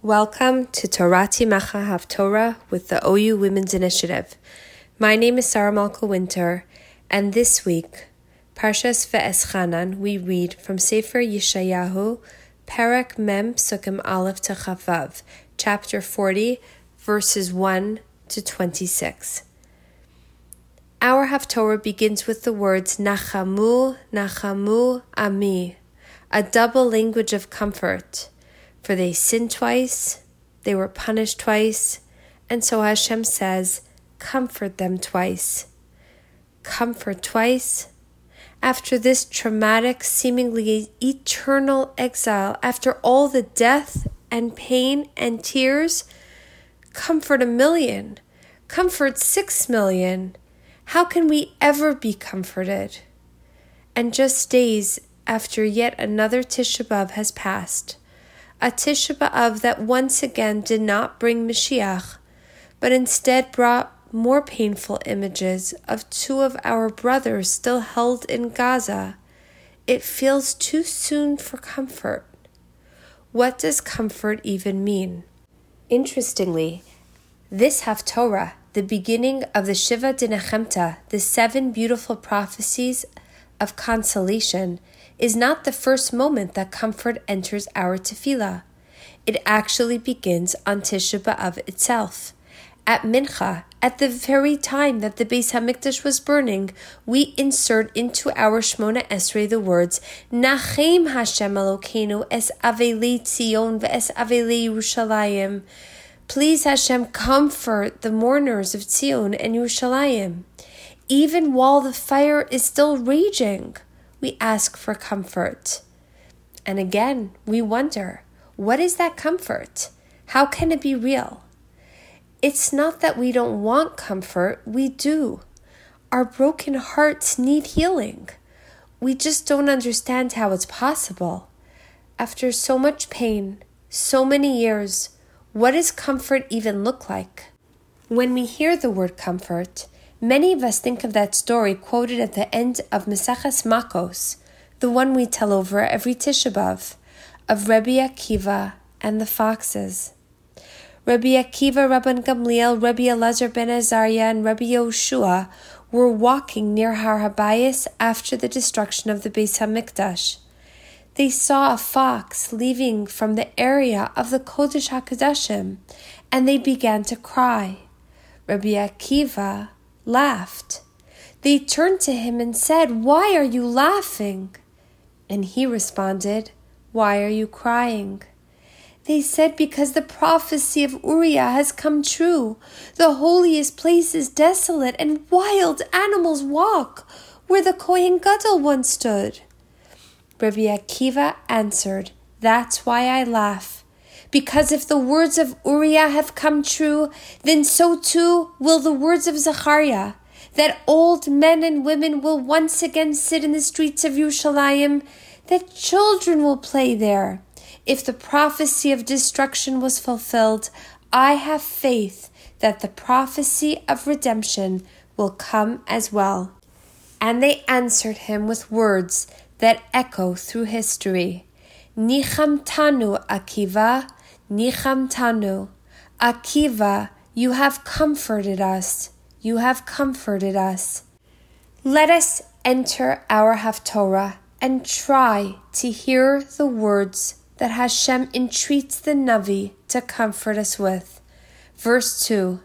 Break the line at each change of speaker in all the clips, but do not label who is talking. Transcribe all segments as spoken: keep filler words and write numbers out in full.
Welcome to Torati Macha Haftorah with the O U Women's Initiative. My name is Sarah Malka Winter, and this week, Parshas Ve'eschanan, we read from Sefer Yeshayahu, Perek Mem Psukim Aleph to Chavav, chapter forty, verses one to twenty-six. Our Haftorah begins with the words Nachamu, Nachamu, Ami, a double language of comfort. For they sinned twice, they were punished twice, and so Hashem says, comfort them twice. Comfort twice? After this traumatic, seemingly eternal exile, after all the death and pain and tears, comfort a million, comfort six million. How can we ever be comforted? And just days after yet another Tisha B'Av has passed, a Tisha B'Av that once again did not bring Mashiach, but instead brought more painful images of two of our brothers still held in Gaza. It feels too soon for comfort. What does comfort even mean? Interestingly, this Haftorah, the beginning of the Shiva Dinachemta, the seven beautiful prophecies of consolation, is not the first moment that comfort enters our tefillah. It actually begins on Tisha B'Av itself. At Mincha, at the very time that the Beis HaMikdash was burning, we insert into our Shmona Esrei the words, Nachem Hashem Elokeinu es avelei Tzion ve'es avelei Yerushalayim. Please, Hashem, comfort the mourners of Tzion and Yerushalayim. Even while the fire is still raging, we ask for comfort. And again, we wonder, what is that comfort? How can it be real? It's not that we don't want comfort, we do. Our broken hearts need healing. We just don't understand how it's possible. After so much pain, so many years, what does comfort even look like? When we hear the word comfort, many of us think of that story quoted at the end of Maseches Makos, the one we tell over every Tisha B'Av, of Rabbi Akiva and the foxes. Rabbi Akiva, Rabban Gamliel, Rabbi Elazar ben Azariah, and Rabbi Yoshua were walking near Har HaBayis after the destruction of the Beis HaMikdash. They saw a fox leaving from the area of the Kodesh HaKodashim, and they began to cry. Rabbi Akiva laughed. They turned to him and said, "Why are you laughing?" And he responded, "Why are you crying?" They said, "Because the prophecy of Uriah has come true. The holiest place is desolate and wild animals walk where the Kohen Gadol once stood." Rabbi Akiva answered, "That's why I laugh. Because if the words of Uriah have come true, then so too will the words of Zechariah, that old men and women will once again sit in the streets of Yerushalayim, that children will play there. If the prophecy of destruction was fulfilled, I have faith that the prophecy of redemption will come as well." And they answered him with words that echo through history. Nichamtanu, Akiva, Nichamtanu. Akiva, you have comforted us. You have comforted us. Let us enter our Haftorah and try to hear the words that Hashem entreats the Navi to comfort us with. Verse two.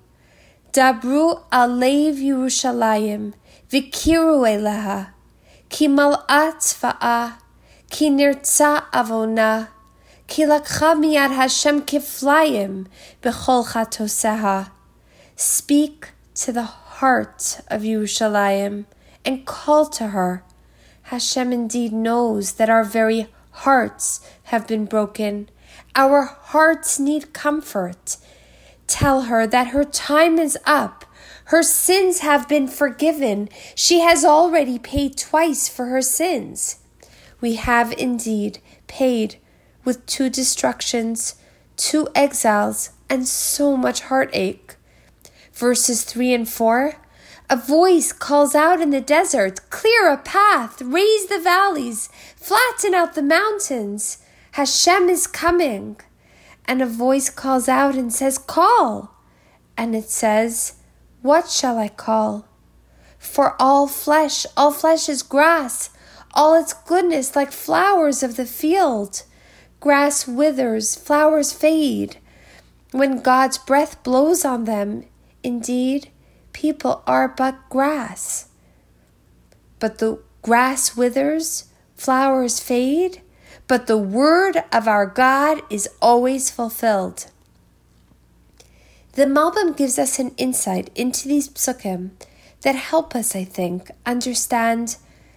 Dabru alev Yerushalayim, v'kiru eleha, ki mal'at tzva'a, ki nirtza avona, ki lakcha miyad Hashem kiflayim, b'chol chatoseha. Speak to the heart of Yerushalayim and call to her. Hashem indeed knows that our very hearts have been broken. Our hearts need comfort. Tell her that her time is up. Her sins have been forgiven. She has already paid twice for her sins. We have indeed paid with two destructions, two exiles, and so much heartache. Verses three and four. A voice calls out in the desert, "Clear a path, raise the valleys, flatten out the mountains. Hashem is coming." and a voice calls out and says, "Call." And it says, "What shall I call?" For all flesh, all flesh is grass, all its goodness like flowers of the field. Grass withers, flowers fade. When God's breath blows on them, indeed, people are but grass. But the grass withers, flowers fade, but the word of our God is always fulfilled. The Malbim gives us an insight into these psukim that help us, I think, understand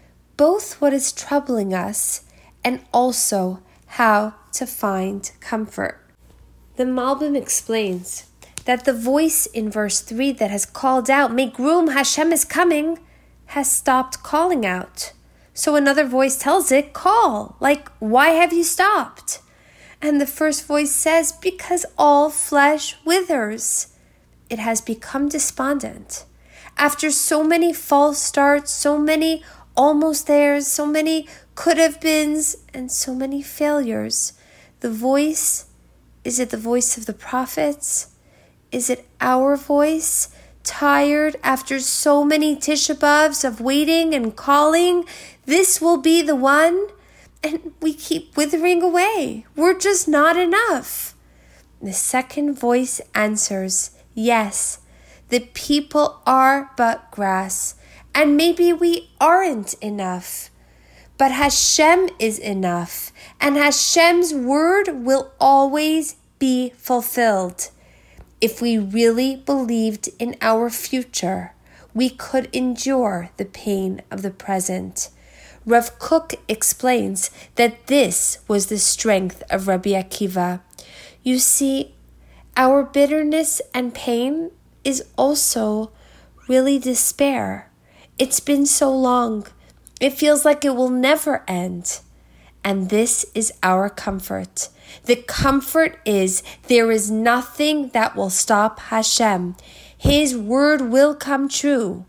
both what is troubling us and also how to find comfort. The Malbim explains that the voice in verse three that has called out, "Make room, Hashem is coming," has stopped calling out. So another voice tells it, "Call," like, "Why have you stopped?" And the first voice says, "Because all flesh withers." It has become despondent. After so many false starts, so many almost there's, so many could have beens, and so many failures, the voice, is it the voice of the prophets? Is it our voice, tired after so many Tisha B'Avs of waiting and calling? This will be the one, and we keep withering away. We're just not enough. The second voice answers, yes, the people are but grass, and maybe we aren't enough. But Hashem is enough, and Hashem's word will always be fulfilled. If we really believed in our future, we could endure the pain of the present. Rav Kook explains that this was the strength of Rabbi Akiva. You see, our bitterness and pain is also really despair. It's been so long. It feels like it will never end. And this is our comfort. The comfort is there is nothing that will stop Hashem. His word will come true.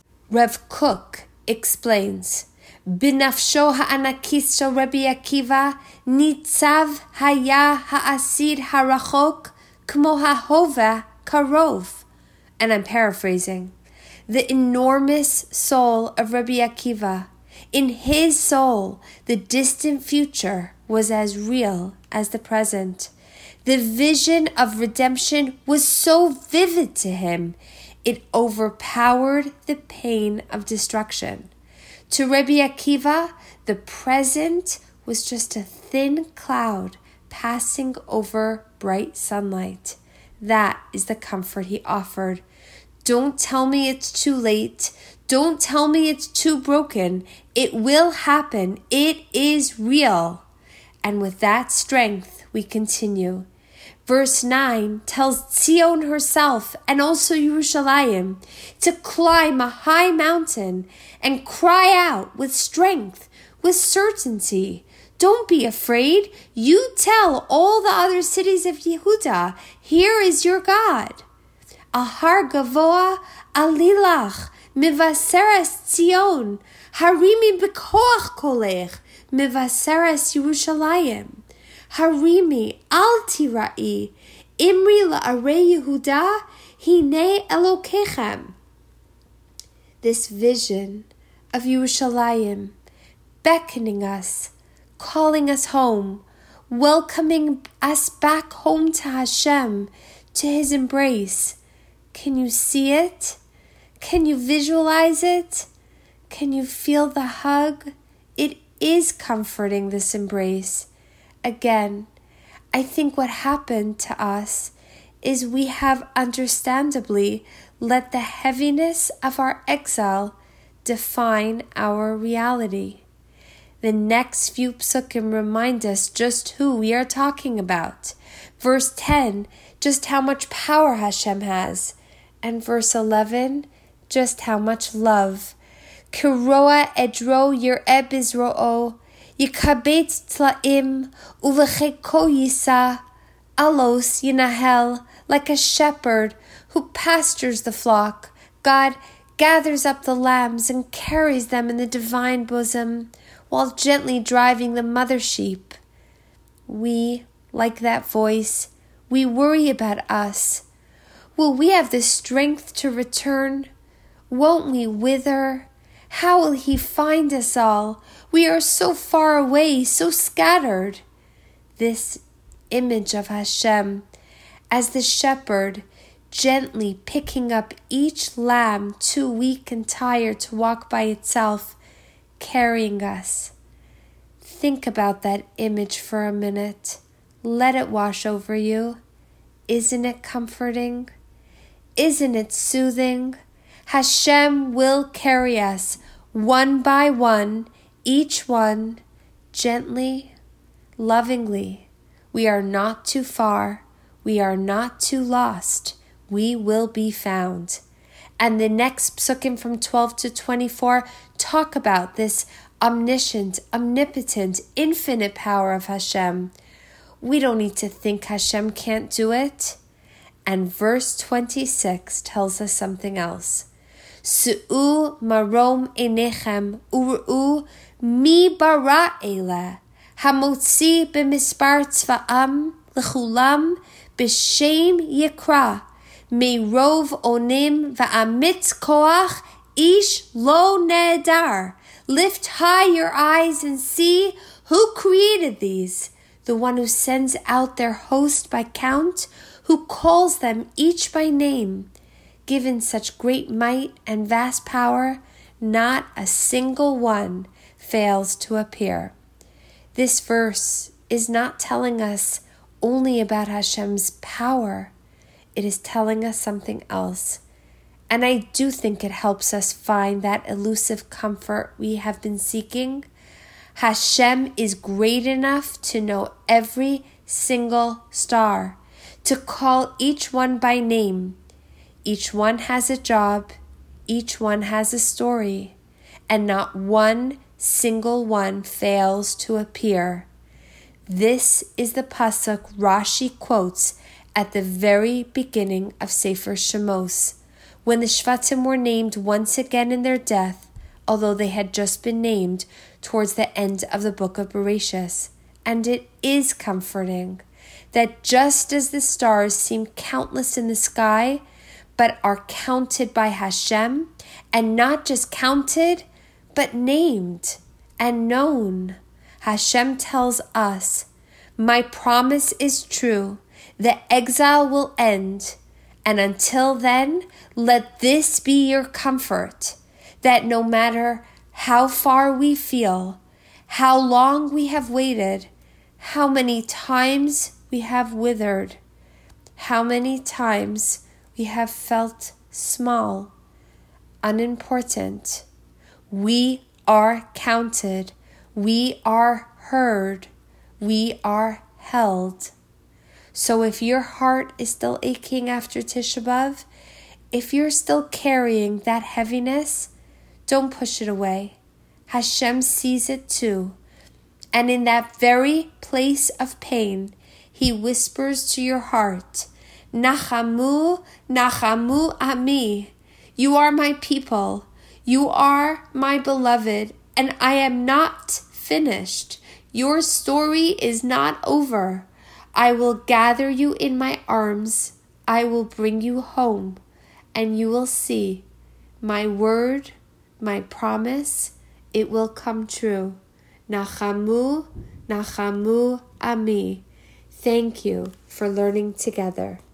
Rav Kook explains, B'nafsho ha'anakis shel Rabbi Akiva nitzav haya ha'asid harachok kmo ha'hova karov. And I'm paraphrasing. The enormous soul of Rabbi Akiva, in his soul, the distant future was as real as the present. The vision of redemption was so vivid to him, it overpowered the pain of destruction. To Rabbi Akiva, the present was just a thin cloud passing over bright sunlight. That is the comfort he offered. Don't tell me it's too late. Don't tell me it's too broken. It will happen. It is real. And with that strength, we continue. Verse nine tells Tzion herself and also Yerushalayim to climb a high mountain and cry out with strength, with certainty. Don't be afraid. You tell all the other cities of Yehuda, here is your God. Ahar gavoa alilach mivaseres Tzion, harimi b'koach kolech mivaseres Yerushalayim. Harimi al tirai, imri la'arei Yehuda, hine Elokechem. This vision of Yerushalayim beckoning us, calling us home, welcoming us back home to Hashem, to His embrace. Can you see it? Can you visualize it? Can you feel the hug? It is comforting, this embrace. Again, I think what happened to us is we have understandably let the heaviness of our exile define our reality. The next few psukim remind us just who we are talking about. Verse ten, just how much power Hashem has. And verse eleven, just how much love. Kiroa edro yir'e bizro'o, Yikabet tlaim, uvecheko yisa, alos yinahel, like a shepherd who pastures the flock. God gathers up the lambs and carries them in the divine bosom, while gently driving the mother sheep. We, like that voice. We worry about us. Will we have the strength to return? Won't we wither? How will he find us all? We are so far away, so scattered. This image of Hashem as the shepherd gently picking up each lamb too weak and tired to walk by itself, carrying us. Think about that image for a minute. Let it wash over you. Isn't it comforting? Isn't it soothing? Hashem will carry us one by one, each one, gently, lovingly. We are not too far. We are not too lost. We will be found. And the next psukim from twelve to twenty-four talk about this omniscient, omnipotent, infinite power of Hashem. We don't need to think Hashem can't do it. And verse twenty-six tells us something else. Su'u marom enechem u'ru'u mi bara ele hamotzi b'mispar tzva'am l'chulam b'shem yikra me'rov onim va'amitz koach ish lo nehedar. Lift high your eyes and see who created these, the one who sends out their host by count, who calls them each by name. Given such great might and vast power, not a single one fails to appear. This verse is not telling us only about Hashem's power. It is telling us something else. And I do think it helps us find that elusive comfort we have been seeking. Hashem is great enough to know every single star, to call each one by name. Each one has a job, each one has a story, and not one single one fails to appear. This is the pasuk Rashi quotes at the very beginning of Sefer Shemos, when the Shvatim were named once again in their death, although they had just been named towards the end of the book of Bereshis. And it is comforting that just as the stars seem countless in the sky, but are counted by Hashem, and not just counted, but named and known. Hashem tells us, my promise is true, the exile will end, and until then, let this be your comfort, that no matter how far we feel, how long we have waited, how many times we have withered, how many times we have felt small, unimportant. We are counted. We are heard. We are held. So if your heart is still aching after Tisha B'Av, if you're still carrying that heaviness, don't push it away. Hashem sees it too. And in that very place of pain, He whispers to your heart, Nachamu, Nachamu Ami. You are my people. You are my beloved, and I am not finished. Your story is not over. I will gather you in my arms. I will bring you home, and you will see my word, my promise, it will come true. Nachamu, Nachamu Ami. Thank you for learning together.